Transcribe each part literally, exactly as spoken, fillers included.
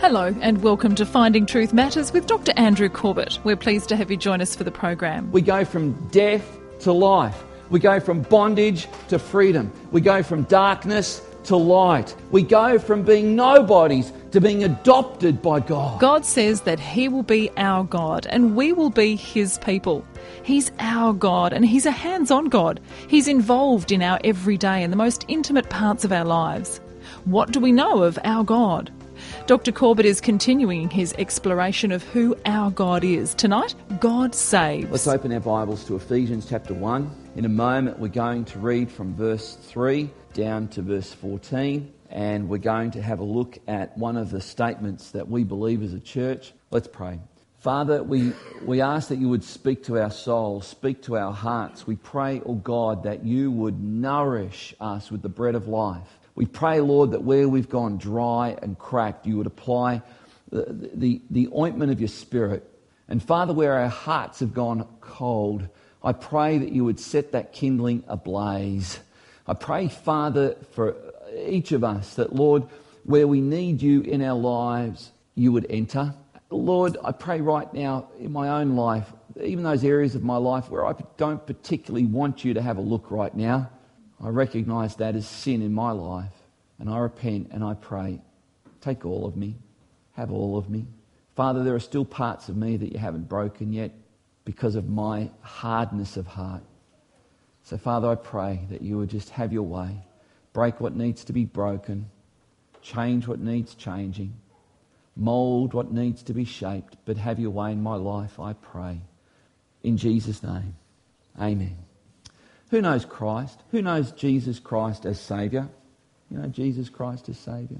Hello and welcome to Finding Truth Matters with Doctor Andrew Corbett. We're pleased to have you join us for the program. We go from death to life. We go from bondage to freedom. We go from darkness to light. We go from being nobodies to being adopted by God. God says that He will be our God and we will be His people. He's our God and He's a hands-on God. He's involved in our everyday and the most intimate parts of our lives. What do we know of our God? Doctor Corbett is continuing his exploration of who our God is. Tonight, God saves. Let's open our Bibles to Ephesians chapter one. In a moment, we're going to read from verse three down to verse fourteen, and we're going to have a look at one of the statements that we believe as a church. Let's pray. Father, we, we ask that you would speak to our souls, speak to our hearts. We pray, oh God, that you would nourish us with the bread of life. We pray, Lord, that where we've gone dry and cracked, you would apply the, the, the ointment of your Spirit. And Father, where our hearts have gone cold, I pray that you would set that kindling ablaze. I pray, Father, for each of us that, Lord, where we need you in our lives, you would enter. Lord, I pray right now in my own life, even those areas of my life where I don't particularly want you to have a look right now, I recognise that as sin in my life, and I repent and I pray, take all of me, have all of me. Father, there are still parts of me that you haven't broken yet because of my hardness of heart. So Father, I pray that you would just have your way, break what needs to be broken, change what needs changing, mould what needs to be shaped, but have your way in my life, I pray. In Jesus' name, amen. Who knows Christ? Who knows Jesus Christ as Saviour? You know Jesus Christ as Saviour?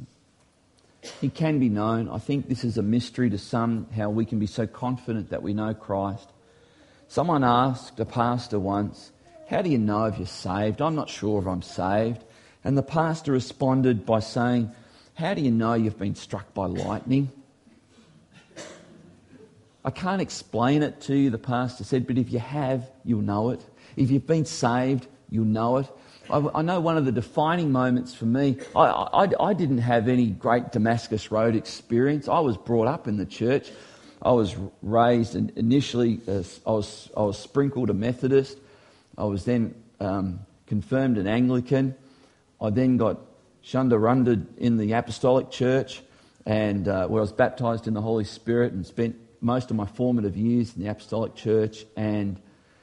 He can be known. I think this is a mystery to some, how we can be so confident that we know Christ. Someone asked a pastor once, how do you know if you're saved? I'm not sure if I'm saved. And the pastor responded by saying, how do you know you've been struck by lightning? I can't explain it to you, the pastor said, but if you have, you'll know it. If you've been saved, you'll know it. I, I know one of the defining moments for me, I, I, I didn't have any great Damascus Road experience. I was brought up in the church. I was raised, and initially uh, I was I was sprinkled a Methodist. I was then um, confirmed an Anglican. I then got shundarundered in the Apostolic Church, and uh, where I was baptised in the Holy Spirit and spent most of my formative years in the Apostolic Church. And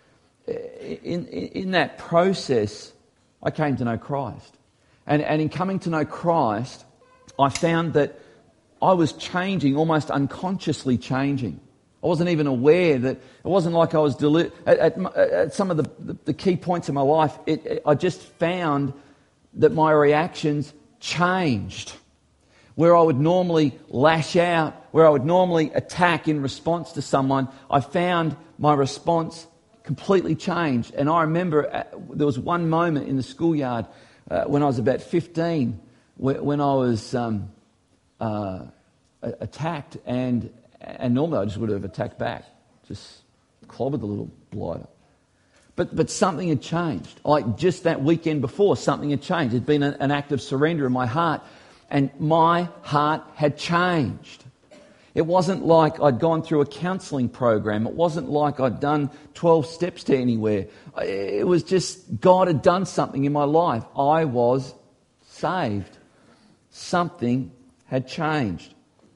In, in in that process, I came to know Christ. And, and in coming to know Christ, I found that I was changing, almost unconsciously changing. I wasn't even aware that, it wasn't like I was, deli- at, at, at some of the, the, the key points in my life, it, it, I just found that my reactions changed. Where I would normally lash out, where I would normally attack in response to someone, I found my response completely changed. And I remember uh, there was one moment in the schoolyard uh, when I was about fifteen wh- when I was um, uh, attacked, and and normally I just would have attacked back, just clobbered the little blighter. But but something had changed. Like just that weekend before, something had changed. It had been a, an act of surrender in my heart, and my heart had changed. It wasn't like I'd gone through a counselling program. It wasn't like I'd done twelve steps to anywhere. It was just God had done something in my life. I was saved. Something had changed.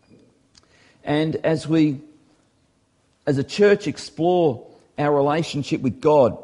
And as we, as a church, explore our relationship with God,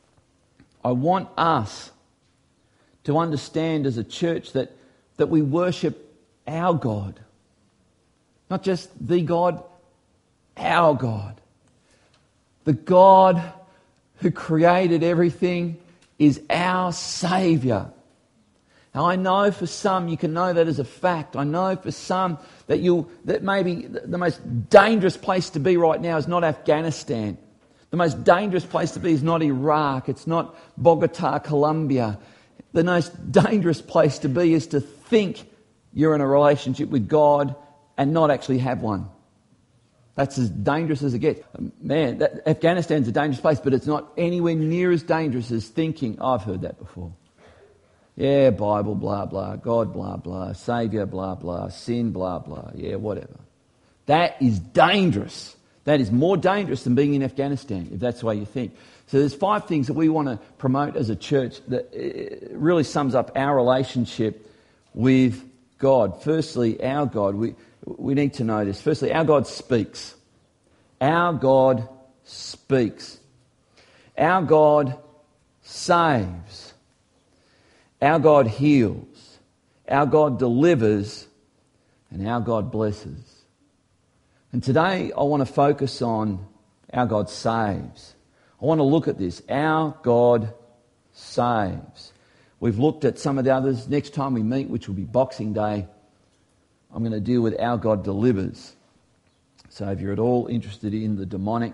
I want us to understand as a church that, that we worship our God. Not just the God, our God. The God who created everything is our Saviour. Now I know for some you can know that as a fact. I know for some that you that maybe the most dangerous place to be right now is not Afghanistan. The most dangerous place to be is not Iraq. It's not Bogota, Colombia. The most dangerous place to be is to think you're in a relationship with God and not actually have one. That's as dangerous as it gets. Man, that, Afghanistan's a dangerous place, but it's not anywhere near as dangerous as thinking, oh, I've heard that before. Yeah, Bible, blah, blah, God, blah, blah, Saviour, blah, blah, sin, blah, blah, yeah, whatever. That is dangerous. That is more dangerous than being in Afghanistan, if that's the way you think. So there's five things that we want to promote as a church that really sums up our relationship with God. Firstly, our God, we, we need to know this. Firstly, our God speaks. Our God speaks. Our God saves. Our God heals. Our God delivers. And our God blesses. And today I want to focus on our God saves. I want to look at this. Our God saves. We've looked at some of the others. Next time we meet, which will be Boxing Day, I'm going to deal with our God delivers. So if you're at all interested in the demonic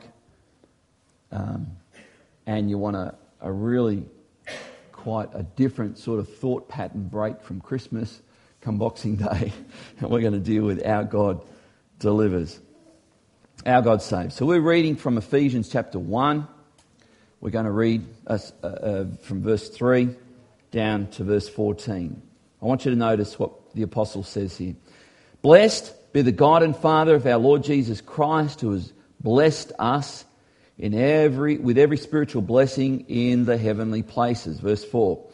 um, and you want a, a really quite a different sort of thought pattern break from Christmas, come Boxing Day, and we're going to deal with our God delivers. Our God saves. So we're reading from Ephesians chapter one. We're going to read uh, uh, from verse three down to verse fourteen. I want you to notice what the apostle says here. Blessed be the God and Father of our Lord Jesus Christ, who has blessed us in every with every spiritual blessing in the heavenly places. Verse four.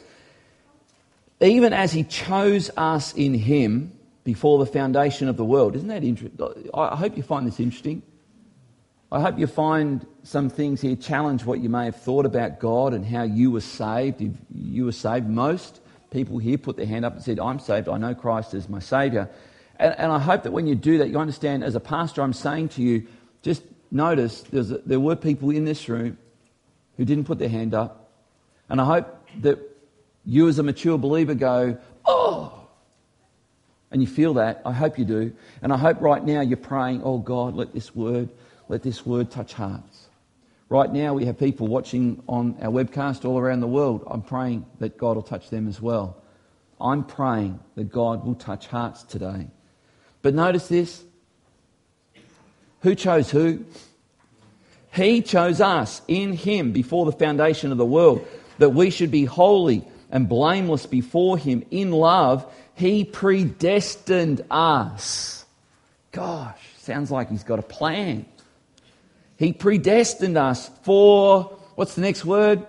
Even as he chose us in him before the foundation of the world. Isn't that interesting? I hope you find this interesting. I hope you find some things here challenge what you may have thought about God and how you were saved. If you were saved, most people here put their hand up and said, I'm saved, I know Christ as my Saviour. And, and I hope that when you do that, you understand, as a pastor, I'm saying to you, just notice there's a, there were people in this room who didn't put their hand up. And I hope that you as a mature believer go, oh, and you feel that. I hope you do. And I hope right now you're praying, oh God, let this word, let this word touch hearts. Right now we have people watching on our webcast all around the world. I'm praying that God will touch them as well. I'm praying that God will touch hearts today. But notice this. Who chose who? He chose us in him before the foundation of the world, that we should be holy and blameless before him in love. He predestined us. Gosh, sounds like he's got a plan. He predestined us for, what's the next word?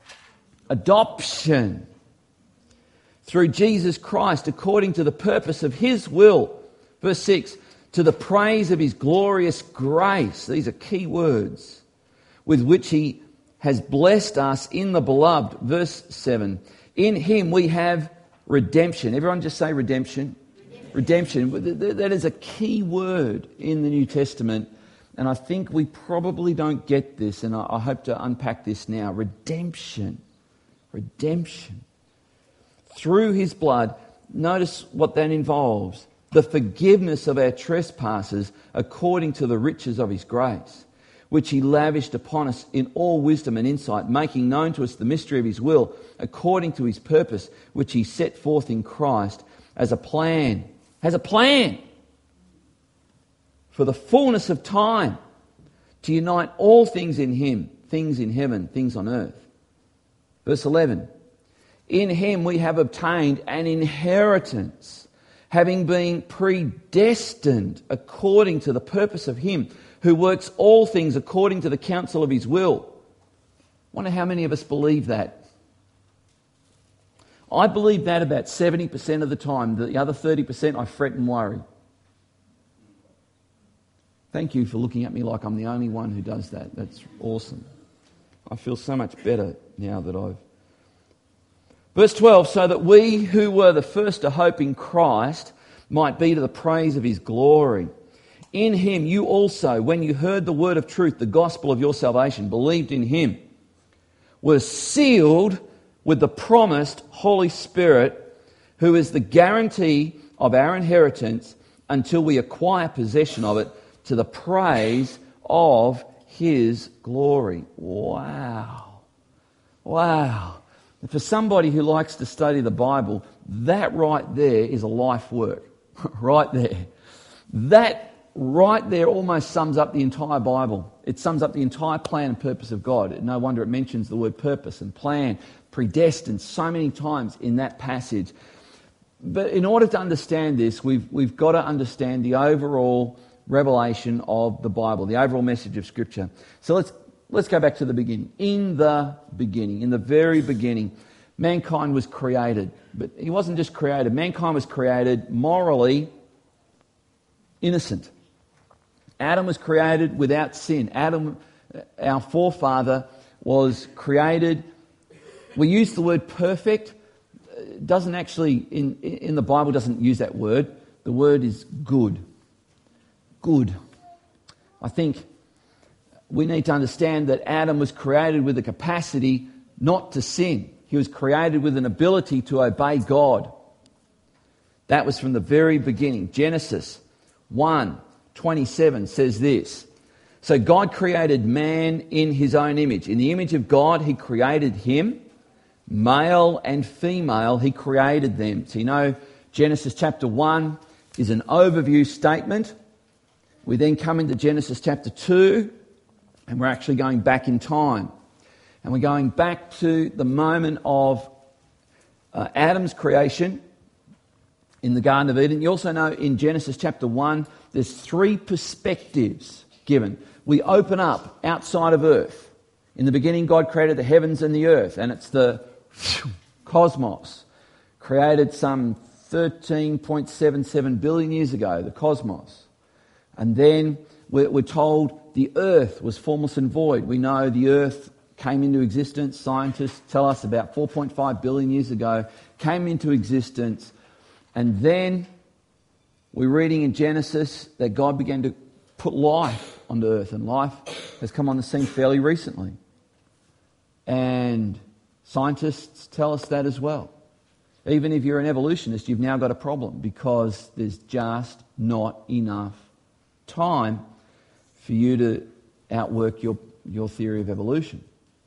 Adoption. Through Jesus Christ, according to the purpose of his will. Verse six, to the praise of his glorious grace. These are key words. With which he has blessed us in the beloved. Verse seven, in him we have redemption. Everyone just say redemption. Redemption. Redemption. That is a key word in the New Testament. And I think we probably don't get this, and I hope to unpack this now. Redemption. Redemption. Through his blood, notice what that involves. The forgiveness of our trespasses according to the riches of his grace, which he lavished upon us in all wisdom and insight, making known to us the mystery of his will, according to his purpose, which he set forth in Christ as a plan. As a plan for the fullness of time, to unite all things in him, things in heaven, things on earth. Verse eleven, in him we have obtained an inheritance, having been predestined according to the purpose of him who works all things according to the counsel of his will. I wonder how many of us believe that. I believe that about seventy percent of the time. The other thirty percent I fret and worry. Thank you for looking at me like I'm the only one who does that. That's awesome. I feel so much better now that I've... Verse twelve, so that we who were the first to hope in Christ might be to the praise of his glory. In him you also, when you heard the word of truth, the gospel of your salvation, believed in him, were sealed with the promised Holy Spirit, who is the guarantee of our inheritance until we acquire possession of it, to the praise of his glory. Wow. Wow. For somebody who likes to study the Bible, that right there is a life work. Right there. That right there almost sums up the entire Bible. It sums up the entire plan and purpose of God. No wonder it mentions the word purpose and plan, predestined, so many times in that passage. But in order to understand this, we've, we've got to understand the overall revelation of the Bible, the overall message of Scripture. So let's let's go back to the beginning. In the beginning, in the very beginning, mankind was created. But he wasn't just created. Mankind was created morally innocent. Adam was created without sin. Adam, our forefather, was created. We use the word perfect. It doesn't actually, in, in the Bible, doesn't use that word. The word is good. Good. I think we need to understand that Adam was created with a capacity not to sin. He was created with an ability to obey God. That was from the very beginning. Genesis one twenty-seven says this. So God created man in his own image. In the image of God, he created him. Male and female, he created them. So you know, Genesis chapter one is an overview statement. We then come into Genesis chapter two, and we're actually going back in time. And we're going back to the moment of uh, Adam's creation in the Garden of Eden. You also know in Genesis chapter one, there's three perspectives given. We open up outside of earth. In the beginning, God created the heavens and the earth, and it's the cosmos, created some thirteen point seven seven billion years ago, the cosmos. And then we're, we're told the earth was formless and void. We know the earth came into existence. Scientists tell us about four point five billion years ago, came into existence. And then we're reading in Genesis that God began to put life on the earth, and life has come on the scene fairly recently. And scientists tell us that as well. Even if you're an evolutionist, you've now got a problem because there's just not enough time for you to outwork your, your theory of evolution.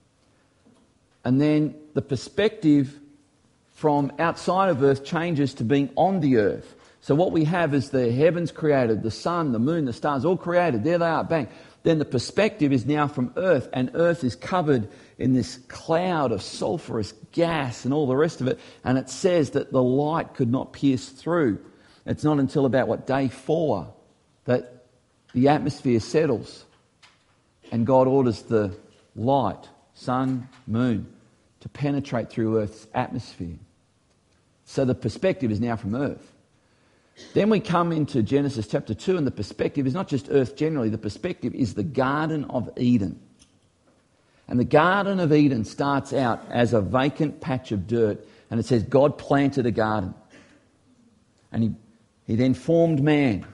And then the perspective from outside of earth changes to being on the earth. So what we have is the heavens created, the sun, the moon, the stars, all created. There they are, bang. Then the perspective is now from earth, and earth is covered in this cloud of sulphurous gas and all the rest of it. And it says that the light could not pierce through. It's not until about, what, day four that the atmosphere settles and God orders the light, sun, moon, to penetrate through Earth's atmosphere. So the perspective is now from earth. Then we come into Genesis chapter two, and the perspective is not just earth generally, the perspective is the Garden of Eden. And the Garden of Eden starts out as a vacant patch of dirt, and it says God planted a garden. And he, he then formed man.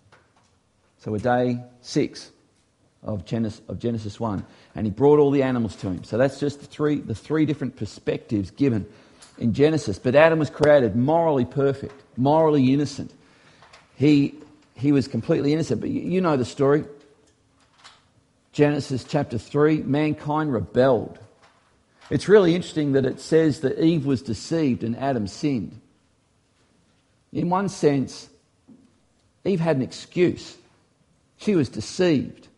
So we're day six of Genesis, of Genesis one. And he brought all the animals to him. So that's just the three, the three different perspectives given in Genesis. But Adam was created morally perfect, morally innocent. He, he was completely innocent. But you, you know the story. Genesis chapter three, mankind rebelled. It's really interesting that it says that Eve was deceived and Adam sinned. In one sense, Eve had an excuse. She was deceived.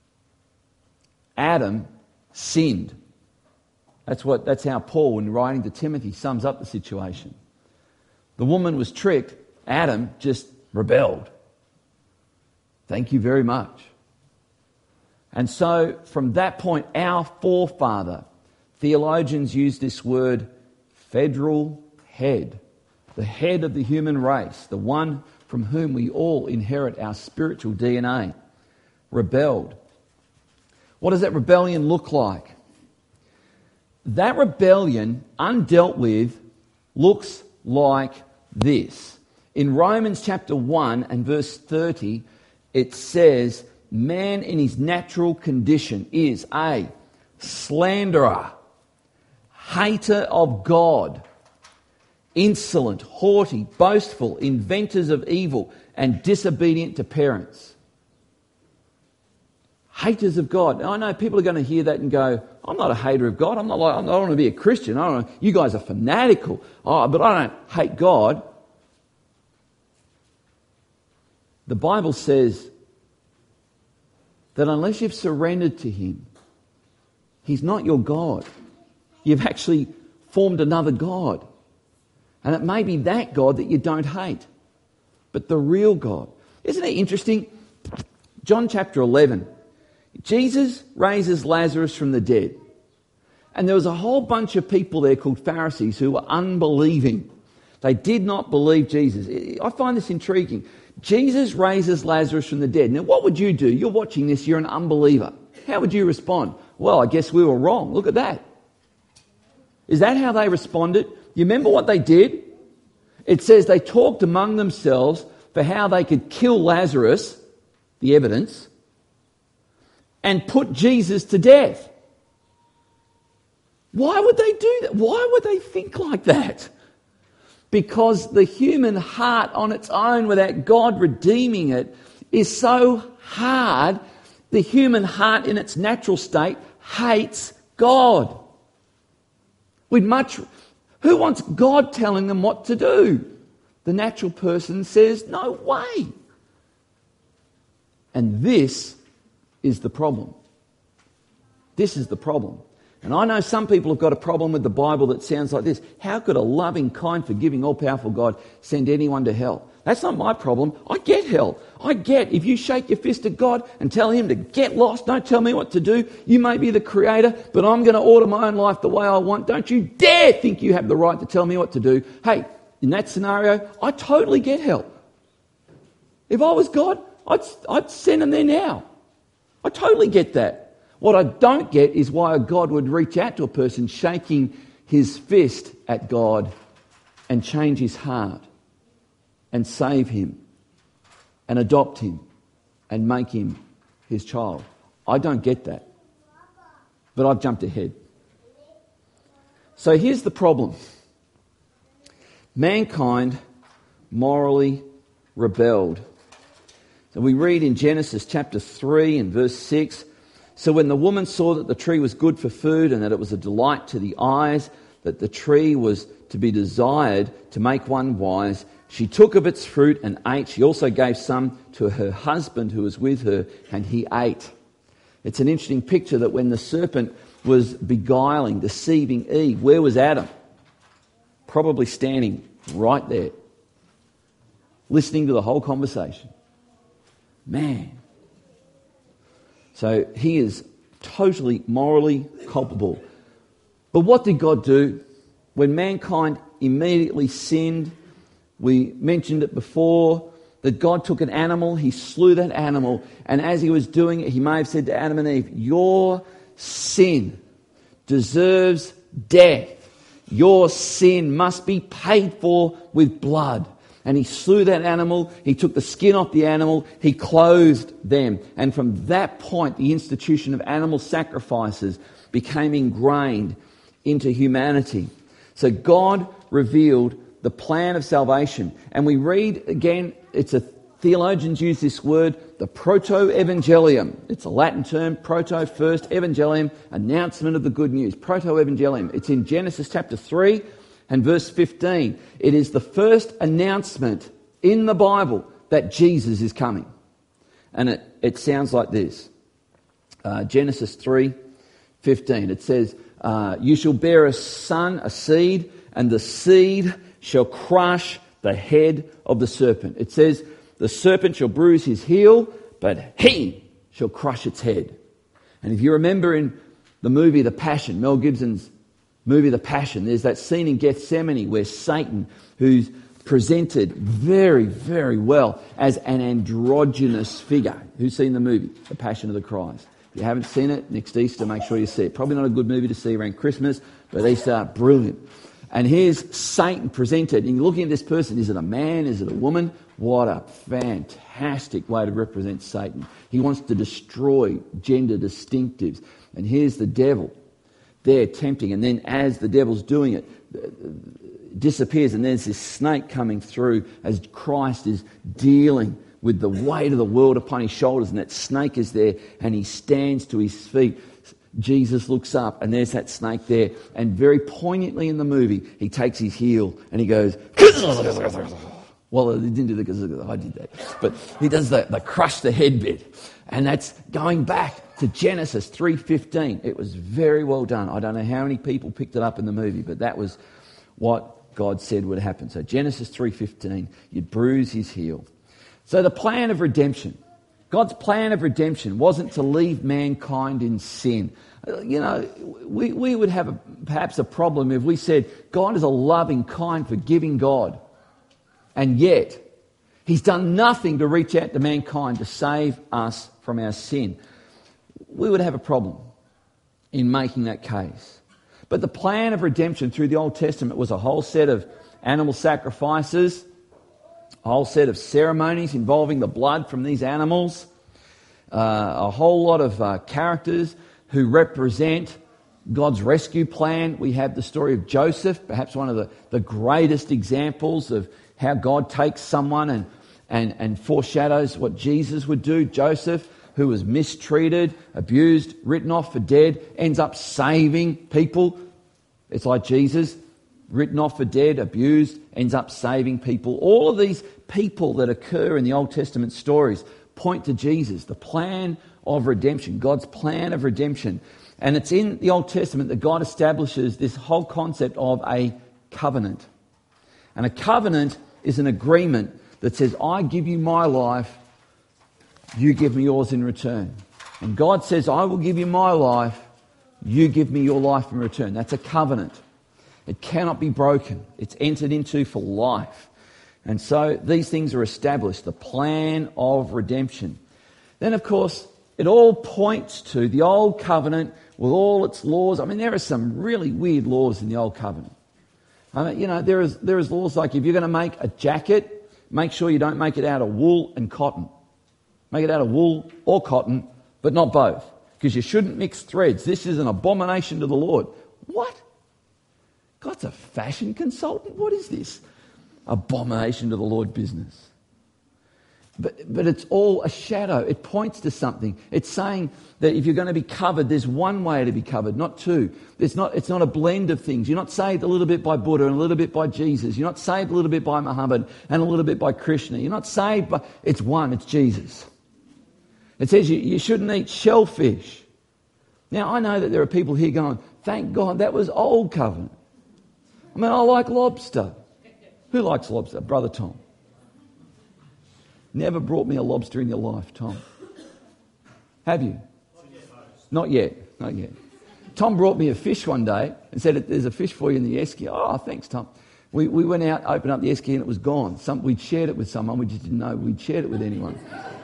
Adam sinned. That's what. That's how Paul, in writing to Timothy, sums up the situation. The woman was tricked. Adam just rebelled. Thank you very much. And so, from that point, our forefather, theologians use this word, federal head, the head of the human race, the one from whom we all inherit our spiritual D N A, rebelled. What does that rebellion look like? That rebellion, undealt with, looks like this. In Romans chapter one and verse thirty, it says, man in his natural condition is a slanderer, hater of God, insolent, haughty, boastful, inventors of evil, and disobedient to parents. Haters of God. Now, I know people are going to hear that and go, I'm not a hater of God. I'm not like, I don't want to be a Christian. I don't know. You guys are fanatical. Oh, but I don't hate God. The Bible says that unless you've surrendered to him, he's not your God. You've actually formed another God. And it may be that God that you don't hate, but the real God. Isn't it interesting? John chapter eleven. Jesus raises Lazarus from the dead. And there was a whole bunch of people there called Pharisees who were unbelieving. They did not believe Jesus. I find this intriguing. Jesus raises Lazarus from the dead. Now, what would you do? You're watching this, you're an unbeliever. How would you respond? Well, I guess we were wrong. Look at that. Is that how they responded? You remember what they did? It says they talked among themselves for how they could kill Lazarus, the evidence, and put Jesus to death. Why would they do that? Why would they think like that? Because the human heart on its own, without God redeeming it, is so hard. The human heart in its natural state hates God. We'd much... Who wants God telling them what to do? The natural person says, no way. And this is the problem. This is the problem. And I know some people have got a problem with the Bible that sounds like this. How could a loving, kind, forgiving, all-powerful God send anyone to hell? That's not my problem. I get hell. I get if you shake your fist at God and tell him to get lost, don't tell me what to do. You may be the creator, but I'm going to order my own life the way I want. Don't you dare think you have the right to tell me what to do. Hey, in that scenario, I totally get hell. If I was God, I'd, I'd send him there now. I totally get that. What I don't get is why a God would reach out to a person shaking his fist at God and change his heart and save him and adopt him and make him his child. I don't get that. But I've jumped ahead. So here's the problem. Mankind morally rebelled. So we read in Genesis chapter three and verse six, so when the woman saw that the tree was good for food and that it was a delight to the eyes, that the tree was to be desired to make one wise, she took of its fruit and ate. She also gave some to her husband who was with her, and he ate. It's an interesting picture that when the serpent was beguiling, deceiving Eve, where was Adam? Probably standing right there, listening to the whole conversation. Man. So he is totally morally culpable. But what did God do? When mankind immediately sinned, we mentioned it before, that God took an animal, he slew that animal, and as he was doing it, he may have said to Adam and Eve, your sin deserves death. Your sin must be paid for with blood. And he slew that animal, he took the skin off the animal, he clothed them. And from that point, the institution of animal sacrifices became ingrained into humanity. So God revealed the plan of salvation. And we read again, it's a theologians use this word, the proto-evangelium. It's a Latin term, proto first, evangelium, announcement of the good news. Proto-evangelium. It's in Genesis chapter three. And verse fifteen, it is the first announcement in the Bible that Jesus is coming. And it, it sounds like this. Uh, Genesis three fifteen, it says, uh, you shall bear a son, a seed, and the seed shall crush the head of the serpent. It says, the serpent shall bruise his heel, but he shall crush its head. And if you remember in the movie The Passion, Mel Gibson's movie The Passion, there's that scene in Gethsemane where Satan, who's presented very, very well as an androgynous figure. Who's seen the movie, The Passion of the Christ? If you haven't seen it, next Easter, make sure you see it. Probably not a good movie to see around Christmas, but Easter, brilliant. And here's Satan presented, and you're looking at this person, is it a man, is it a woman? What a fantastic way to represent Satan. He wants to destroy gender distinctives. And here's the devil there tempting, and then as the devil's doing it, disappears, and there's this snake coming through as Christ is dealing with the weight of the world upon his shoulders, and that snake is there, and he stands to his feet. Jesus looks up, and there's that snake there, and very poignantly in the movie, he takes his heel and he goes, Well, he didn't do the, I did that. But he does the, the crush the head bit. And that's going back to Genesis three fifteen. It was very well done. I don't know how many people picked it up in the movie, but that was what God said would happen. So Genesis three fifteen, you'd bruise his heel. So the plan of redemption. God's plan of redemption wasn't to leave mankind in sin. You know, we, we would have a, perhaps a problem if we said God is a loving, kind, forgiving God. And yet, he's done nothing to reach out to mankind to save us from our sin. We would have a problem in making that case. But the plan of redemption through the Old Testament was a whole set of animal sacrifices, a whole set of ceremonies involving the blood from these animals, uh, a whole lot of uh, characters who represent God's rescue plan. We have the story of Joseph, perhaps one of the, the greatest examples of how God takes someone and, and, and foreshadows what Jesus would do. Joseph, who was mistreated, abused, written off for dead, ends up saving people. It's like Jesus, written off for dead, abused, ends up saving people. All of these people that occur in the Old Testament stories point to Jesus, the plan of redemption, God's plan of redemption. And it's in the Old Testament that God establishes this whole concept of a covenant. And a covenant is an agreement that says, I give you my life, you give me yours in return. And God says, I will give you my life, you give me your life in return. That's a covenant. It cannot be broken. It's entered into for life. And so these things are established, the plan of redemption. Then, of course, it all points to the Old Covenant with all its laws. I mean, there are some really weird laws in the Old Covenant. I mean, you know, there is there is laws like if you're going to make a jacket, make sure you don't make it out of wool and cotton. Make it out of wool or cotton, but not both, because you shouldn't mix threads. This is an abomination to the Lord. What? God's a fashion consultant? What is this? Abomination to the Lord business. But but it's all a shadow. It points to something. It's saying that if you're going to be covered, there's one way to be covered, not two. It's not, it's not a blend of things. You're not saved a little bit by Buddha and a little bit by Jesus. You're not saved a little bit by Muhammad and a little bit by Krishna. You're not saved by... It's one, it's Jesus. It says you, you shouldn't eat shellfish. Now, I know that there are people here going, thank God that was old covenant. I mean, I like lobster. Who likes lobster? Brother Tom. Never brought me a lobster in your life, Tom. Have you? Not yet. Not yet. Tom brought me a fish one day and said, there's a fish for you in the esky. Oh, thanks, Tom. We we went out, opened up the esky and it was gone. Some, we'd shared it with someone. We just didn't know we'd shared it with anyone.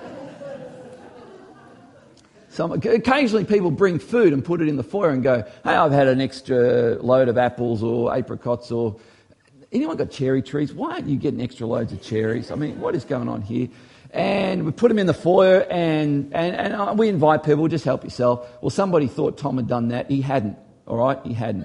Some, occasionally people bring food and put it in the foyer and go, hey, I've had an extra load of apples or apricots or... Anyone got cherry trees? Why aren't you getting extra loads of cherries? I mean, what is going on here? And we put them in the foyer and, and, and we invite people, just help yourself. Well, somebody thought Tom had done that. He hadn't, all right? He hadn't.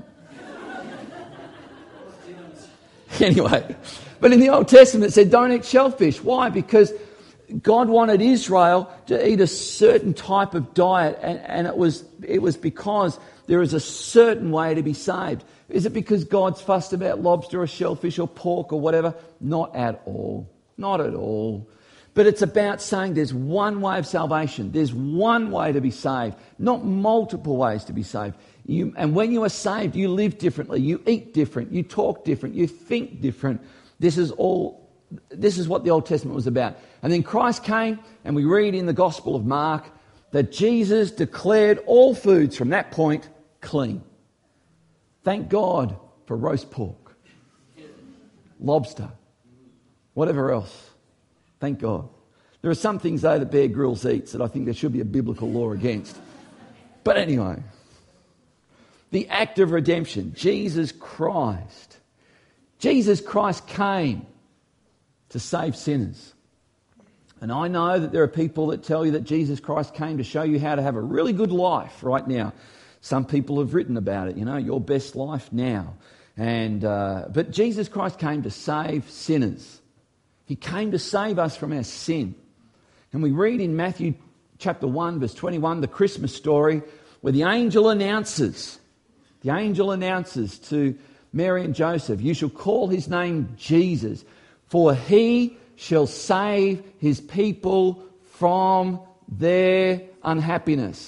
Anyway, but in the Old Testament it said don't eat shellfish. Why? Because God wanted Israel to eat a certain type of diet, and, and it was it was because there is a certain way to be saved. Is it because God's fussed about lobster or shellfish or pork or whatever? Not at all. Not at all. But it's about saying there's one way of salvation. There's one way to be saved, not multiple ways to be saved. You, and when you are saved, you live differently, you eat different, you talk different, you think different. This is all. This is what the Old Testament was about. And then Christ came, and we read in the Gospel of Mark that Jesus declared all foods from that point clean. Thank God for roast pork, lobster, whatever else. Thank God. There are some things, though, that Bear Grylls eats that I think there should be a biblical law against. But anyway, the act of redemption, Jesus Christ. Jesus Christ came to save sinners. And I know that there are people that tell you that Jesus Christ came to show you how to have a really good life right now. Some people have written about it, you know, your best life now. And uh, but Jesus Christ came to save sinners. He came to save us from our sin. And we read in Matthew chapter one, verse twenty-one, the Christmas story, where the angel announces, the angel announces to Mary and Joseph, you shall call his name Jesus, For he shall save his people from their unhappiness,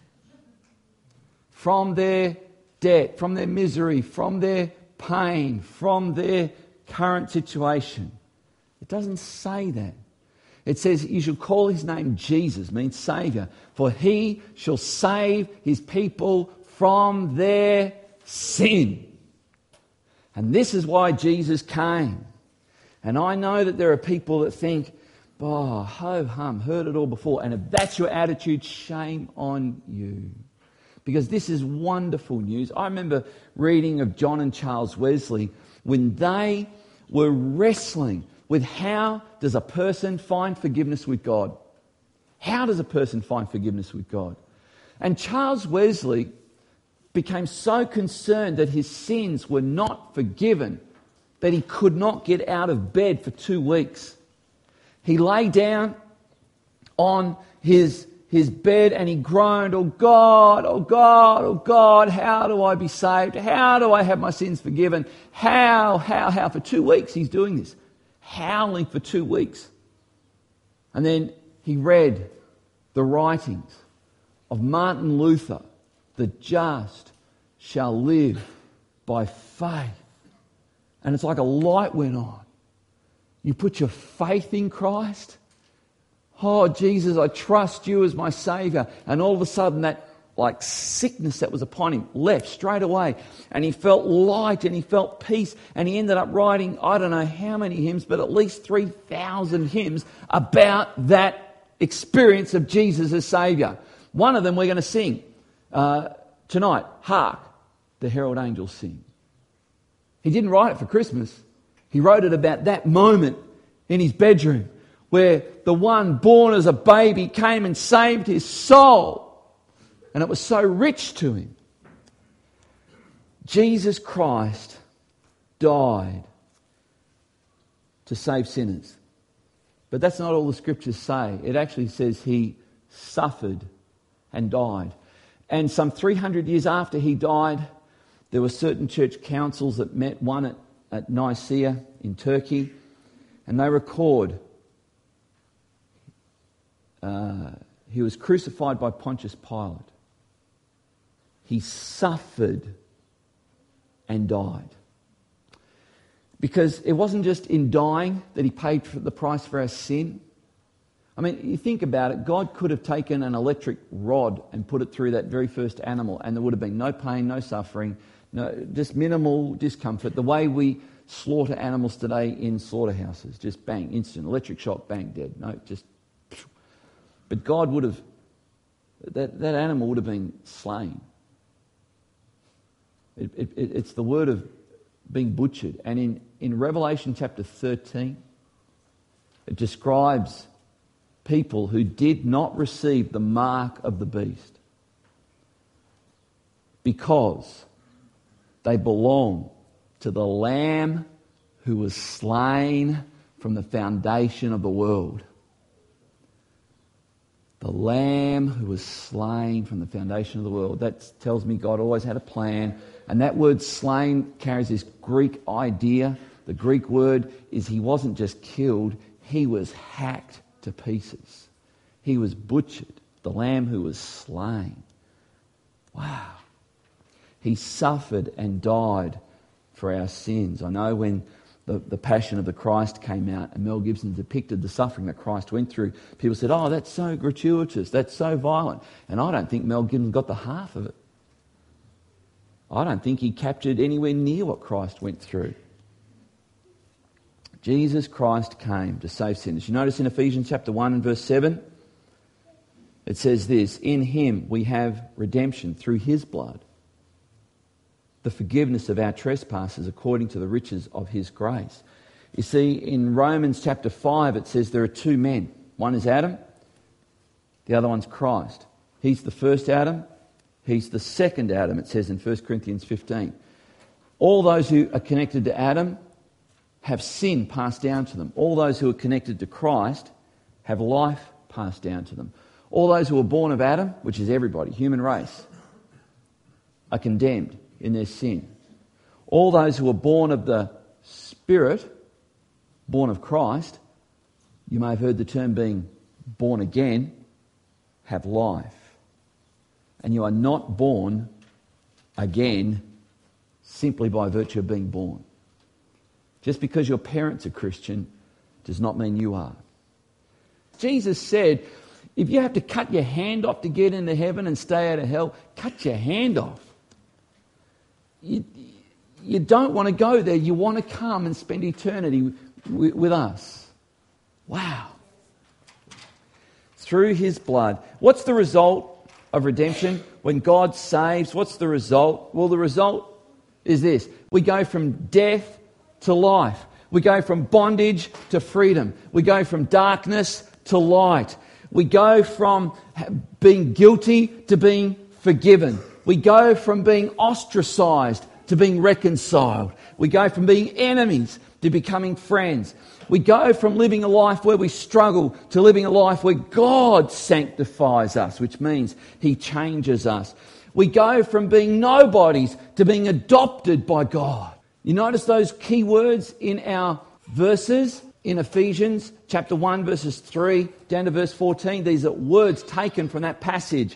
from their debt, from their misery, from their pain, from their current situation. It doesn't say that. It says you shall call his name Jesus, means Saviour, for he shall save his people from their sin. And this is why Jesus came. And I know that there are people that think, oh, ho-hum, heard it all before. And if that's your attitude, shame on you. Because this is wonderful news. I remember reading of John and Charles Wesley when they were wrestling with how does a person find forgiveness with God? How does a person find forgiveness with God? And Charles Wesley became so concerned that his sins were not forgiven that he could not get out of bed for two weeks. He lay down on his, his bed and he groaned, oh God, oh God, oh God, how do I be saved? How do I have my sins forgiven? How, how, how? For two weeks he's doing this, howling for two weeks. And then he read the writings of Martin Luther, the just shall live by faith. And it's like a light went on. You put your faith in Christ. Oh, Jesus, I trust you as my Saviour. And all of a sudden that like sickness that was upon him left straight away. And he felt light and he felt peace. And he ended up writing, I don't know how many hymns, but at least three thousand hymns about that experience of Jesus as Saviour. One of them we're going to sing uh, tonight. Hark, the herald angels sing. He didn't write it for Christmas. He wrote it about that moment in his bedroom where the one born as a baby came and saved his soul. And it was so rich to him. Jesus Christ died to save sinners. But that's not all the scriptures say. It actually says he suffered and died. And some three hundred years after he died, there were certain church councils that met, one at, at Nicaea in Turkey, and they record uh, he was crucified by Pontius Pilate. He suffered and died. Because it wasn't just in dying that he paid for the price for our sin. I mean, you think about it, God could have taken an electric rod and put it through that very first animal and there would have been no pain, no suffering, no, just minimal discomfort. The way we slaughter animals today in slaughterhouses, just bang, instant, electric shock, bang, dead. No, just... But God would have, that, that animal would have been slain. It, it, it's the word of being butchered. And in, in Revelation chapter thirteen, it describes people who did not receive the mark of the beast because they belong to the Lamb who was slain from the foundation of the world. The Lamb who was slain from the foundation of the world. That tells me God always had a plan. And that word slain carries this Greek idea. The Greek word is he wasn't just killed, he was hacked to pieces. He was butchered. The Lamb who was slain. Wow. He suffered and died for our sins. I know when the, the Passion of the Christ came out and Mel Gibson depicted the suffering that Christ went through, people said, oh, that's so gratuitous, that's so violent. And I don't think Mel Gibson got the half of it. I don't think he captured anywhere near what Christ went through. Jesus Christ came to save sinners. You notice in Ephesians chapter one and verse seven, it says this, in him we have redemption through his blood, the forgiveness of our trespasses according to the riches of his grace. You see, in Romans chapter five, it says there are two men. One is Adam, the other one's Christ. He's the first Adam, he's the second Adam, it says in First Corinthians fifteen. All those who are connected to Adam have sin passed down to them. All those who are connected to Christ have life passed down to them. All those who are born of Adam, which is everybody, human race, are condemned in their sin. All those who are born of the Spirit born of Christ, you may have heard the term being born again, have life. And you are not born again simply by virtue of being born. Just because your parents are Christian does not mean you are. Jesus said, if you have to cut your hand off to get into heaven and stay out of hell, cut your hand off. You, you don't want to go there. You want to come and spend eternity w- with us. Wow. Through his blood. What's the result of redemption? When God saves, what's the result? Well, the result is this. We go from death to life. We go from bondage to freedom. We go from darkness to light. We go from being guilty to being forgiven. We go from being ostracized to being reconciled. We go from being enemies to becoming friends. We go from living a life where we struggle to living a life where God sanctifies us, which means he changes us. We go from being nobodies to being adopted by God. You notice those key words in our verses in Ephesians chapter one, verses three down to verse fourteen. These are words taken from that passage.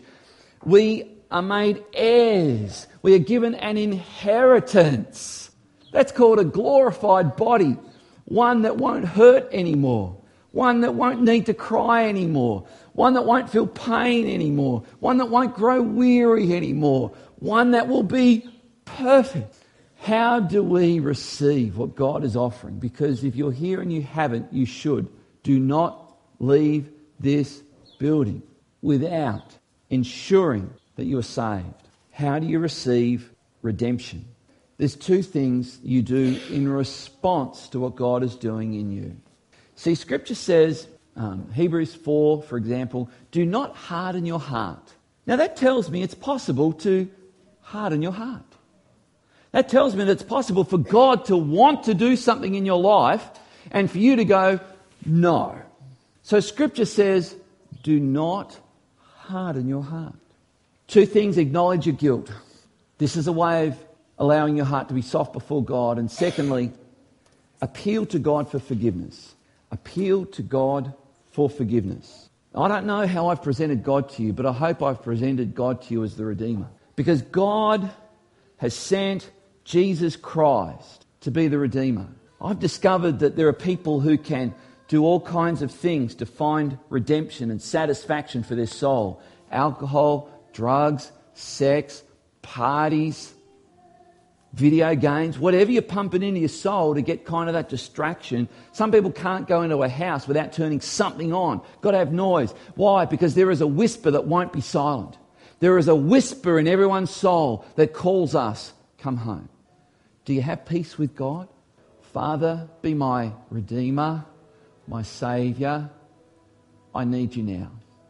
We are made heirs. We are given an inheritance. That's called a glorified body. One that won't hurt anymore. One that won't need to cry anymore. One that won't feel pain anymore. One that won't grow weary anymore. One that will be perfect. How do we receive what God is offering? Because if you're here and you haven't, you should. Do not leave this building without ensuring that you are saved. How do you receive redemption? There's two things you do in response to what God is doing in you. See, Scripture says, um, Hebrews four, for example, do not harden your heart. Now that tells me it's possible to harden your heart. That tells me that it's possible for God to want to do something in your life and for you to go, no. So Scripture says, do not harden your heart. Two things: acknowledge your guilt. This is a way of allowing your heart to be soft before God. And secondly, appeal to God for forgiveness. Appeal to God for forgiveness. I don't know how I've presented God to you, but I hope I've presented God to you as the Redeemer. Because God has sent Jesus Christ to be the Redeemer. I've discovered that there are people who can do all kinds of things to find redemption and satisfaction for their soul. Alcohol, drugs, sex, parties, video games, whatever you're pumping into your soul to get kind of that distraction. Some people can't go into a house without turning something on. Got to have noise. Why? Because there is a whisper that won't be silent. There is a whisper in everyone's soul that calls us, come home. Do you have peace with God? Father, be my Redeemer, my Saviour. I need you now.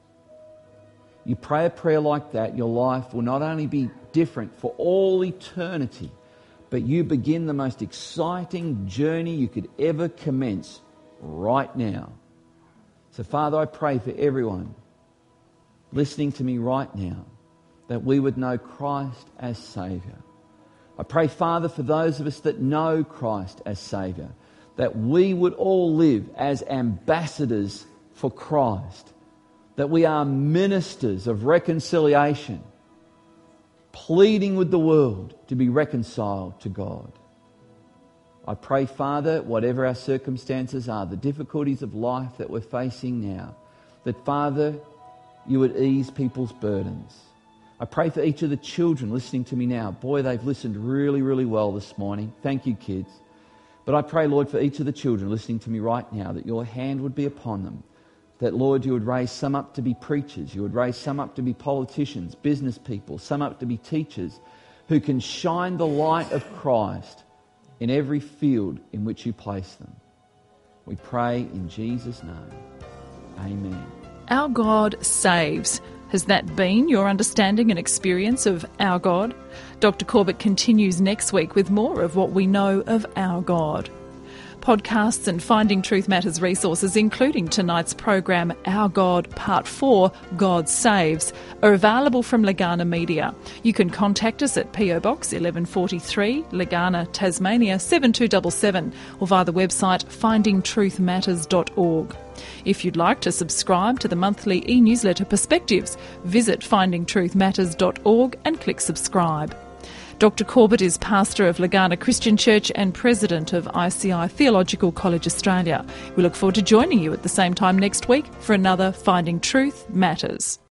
You pray a prayer like that, your life will not only be different for all eternity, but you begin the most exciting journey you could ever commence right now. So, Father, I pray for everyone listening to me right now that we would know Christ as Saviour. I pray, Father, for those of us that know Christ as Saviour, that we would all live as ambassadors for Christ, that we are ministers of reconciliation, pleading with the world to be reconciled to God. I pray, Father, whatever our circumstances are, the difficulties of life that we're facing now, that, Father, you would ease people's burdens. I pray for each of the children listening to me now. Boy, they've listened really, really well this morning. Thank you, kids. But I pray, Lord, for each of the children listening to me right now, that your hand would be upon them. That, Lord, you would raise some up to be preachers. You would raise some up to be politicians, business people, some up to be teachers who can shine the light of Christ in every field in which you place them. We pray in Jesus' name. Amen. Our God saves. Has that been your understanding and experience of our God? Doctor Corbett continues next week with more of what we know of our God. Podcasts and Finding Truth Matters resources, including tonight's program Our God Part four, God Saves, are available from Legana Media. You can contact us at P O Box eleven forty-three, Legana, Tasmania seven two seven seven, or via the website finding truth matters dot org. If you'd like to subscribe to the monthly e-newsletter Perspectives, visit finding truth matters dot org and click subscribe. Doctor Corbett is pastor of Legana Christian Church and president of I C I Theological College Australia. We look forward to joining you at the same time next week for another Finding Truth Matters.